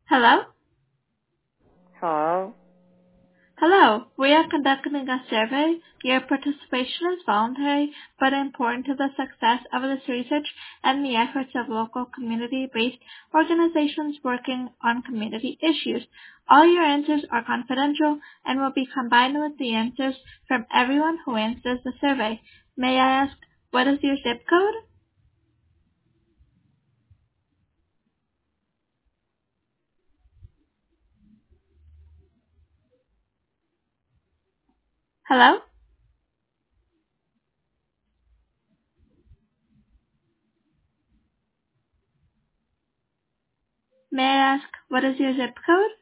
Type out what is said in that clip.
Hello? Hello? Hello. We are conducting a survey. Your participation is voluntary but important to the success of this research and the efforts of local community-based organizations working on community issues. All your answers are confidential and will be combined with the answers from everyone who answers the survey. May I ask, what is your zip code? Hello? May I ask, what is your zip code?